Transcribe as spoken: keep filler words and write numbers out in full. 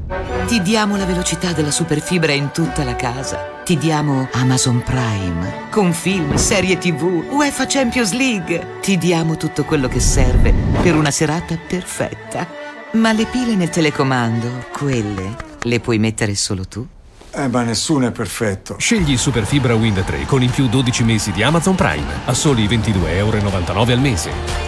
Ti diamo la velocità della superfibra in tutta la casa. Ti diamo Amazon Prime, con film, serie tivù, UEFA Champions League. Ti diamo tutto quello che serve per una serata perfetta. Ma le pile nel telecomando, quelle, le puoi mettere solo tu? Eh, ma nessuno è perfetto. Scegli Superfibra Wind tre con in più dodici mesi di Amazon Prime a soli ventidue e novantanove euro al mese.